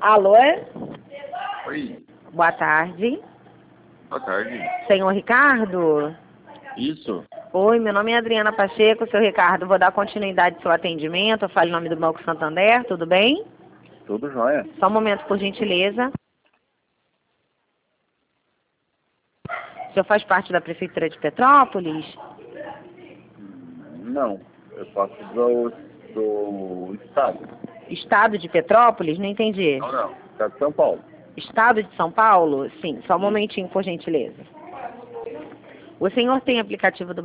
Alô? Oi, Boa tarde. boa tarde. Senhor Ricardo? Isso, Oi, meu nome é Adriana Pacheco, seu Ricardo. Vou dar continuidade ao seu atendimento. Eu falo em nome do Banco Santander, tudo bem? tudo jóia. Só um momento, por gentileza. O senhor faz parte da Prefeitura de Petrópolis? Não, eu faço do estado. Estado de Petrópolis? Não entendi. Não, estado de São Paulo. Estado de São Paulo? Sim, só um momentinho, por gentileza. O senhor tem aplicativo do